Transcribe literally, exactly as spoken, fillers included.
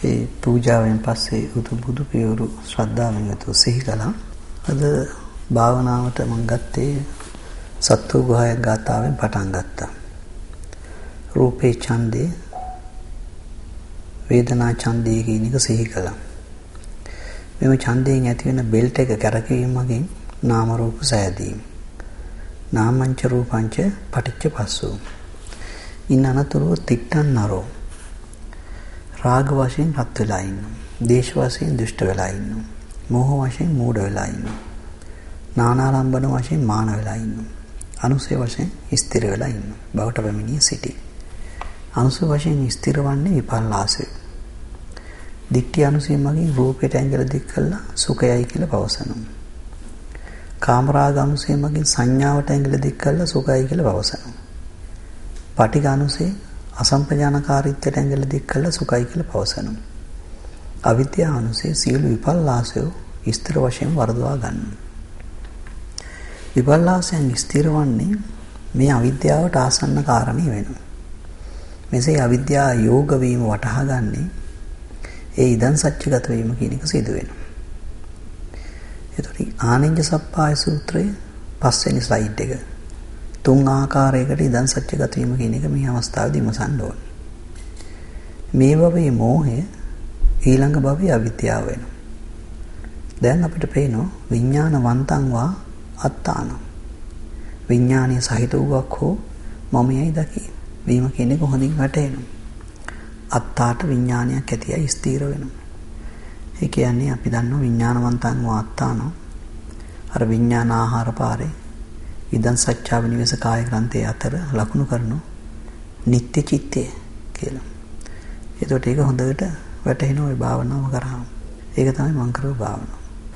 ඒ පූජාවෙන් පස්සේ උතු බුදු පියවරු ශ්‍රද්ධාවෙන් යුතුව සිහි කළා. අද භාවනාවට මම ගත්තේ සත්තු ගුහාය ගාථාවෙන් පටන් ගත්තා. රූපේ ඡන්දේ වේදනා ඡන්දේ කියන එක සිහි කළා. මෙම ඡන්දයෙන් ඇති වෙන බෙල්ට් එක කැරකීමකින් නාම රූප සෑදීම. නාමංච රූපංච පටිච්ච පස්සෝ. ඉන් අනතුරුව තිට්ඨන්නරෝ. රාග වශයෙන් රත් වෙලා ඉන්නවා. දේශ වශයෙන් දුෂ්ට වෙලා ඉන්නවා. මෝහ වශයෙන් මූඩ වෙලා ඉන්නවා. නානාලම්බන වශයෙන් මාන වෙලා ඉන්නවා. අනුසය වශයෙන් ස්ථිර වෙලා ඉන්නවා. බවට පැමිණිය සිටි. අනුසය වශයෙන් ස්ථිර වන්නේ විපල්ලාසය. දික්ටි අනුසය මගින් රූපයට ඇඟිලි දික් කළා සුඛයයි කියලා පවසනවා. කාමරාග අනුසය මගින් සංඥාවට ඇඟිලි දික් කළා සුඛයයි කියලා පවසනවා. පටිඝ අනුසය අසම්පජානකාරීත්වයට ඇඟිලි දික් කළා සුඛයි කියලා පවසනවා. අවිද්‍යා අනුසය සියලු විපල්ලාසය ස්ථිර වශයෙන් වර්ධවා ගන්නවා. විපල්ලාසයන් ස්ථිර වන්නේ මේ අවිද්‍යාවට ආසන්න කාරණේ වෙනවා. මෙසේ අවිද්‍යා යෝග වීම වටහා ගන්නේ ඒ ඉදන් සත්‍යගත වීම කියන එක සිදු වෙනවා. එතකොට ආනෙන්ජ සප්පාය සූත්‍රයේ පස්වෙනි ස්ලයිඩ් එක තුන් ආකාරයකට ඉදන් සත්‍යගත වීම කියන එක මේ අවස්ථාවේදී විමසන්න ඕනේ. මේ භවයේ මෝහය ඊළඟ භවයේ අවිද්‍යාව වෙනවා. දැන් අපිට පේනවා විඥානවන්තං වා අත්තාන. විඥානීය සහිත වූවක් හෝ මමයි දකි. වීම කියන එක හොඳින් වැටහෙනවා. අත්තාට විඥානයක් ඇතියි ස්ථීර වෙනවා. ඒ කියන්නේ අපි දන්නවා විඥානවන්තං වා අත්තාන. අර විඥාන ආහාර පාරේ ඉදන් සත්‍යා විනිවේස කාය ග්‍රන්ථයේ අතර ලකුණු කරනවා නිත්‍ය චිත්තය කියලා. ඒකට ඒක හොඳට වැටහෙනවා ඒ භාවනාව කරාම. ඒක තමයි මම කරපු භාවනාව.